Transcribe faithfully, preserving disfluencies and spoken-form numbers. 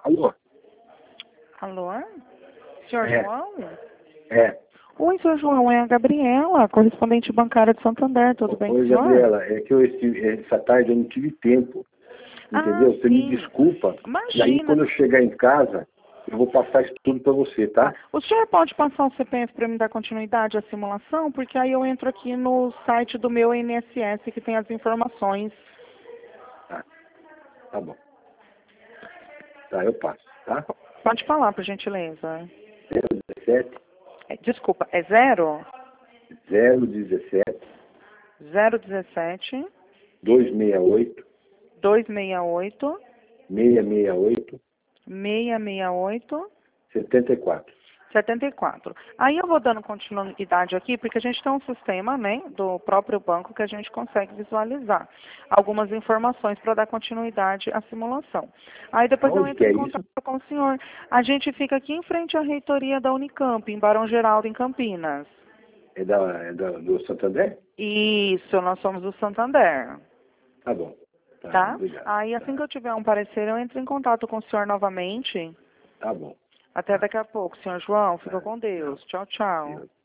Alô? Alô? Senhor É. João? É. Oi, senhor João, é a Gabriela, correspondente bancária de Santander, tudo bem com Oi, o senhor? Gabriela, é que eu, esse- essa tarde eu não tive tempo, entendeu? Ah, Você me sim. desculpa. E aí, Imagina. quando eu chegar em casa, eu vou passar isso tudo para você, Tá. tá? O senhor pode passar o C P F para me dar continuidade à simulação? Porque aí eu entro aqui no site do meu I N S S que tem as informações. Tá, tá bom. Tá, eu passo, tá? Pode falar, por gentileza. zero dezessete, É, desculpa, é zero? zero dezessete, zero dezessete, duzentos e sessenta e oito, duzentos e sessenta e oito, seiscentos e sessenta e oito, seiscentos e sessenta e oito, setenta e quatro. setenta e quatro. Aí eu vou dando continuidade aqui, porque a gente tem um sistema, né, do próprio banco que a gente consegue visualizar algumas informações para dar continuidade à simulação. Aí depois eu Aonde que entro em é contato isso? com o senhor. A gente fica aqui em frente à reitoria da Unicamp, em Barão Geraldo, em Campinas. É, da, é da, do Santander? Isso, nós somos do Santander. Tá bom. Tá, Tá? obrigado. Aí assim Tá, que eu tiver um parecer, eu entro em contato com o senhor novamente. tá bom. Até Tá, daqui a pouco, senhor João. Fica tá, com tchau. Deus. Tchau, tchau. Deus.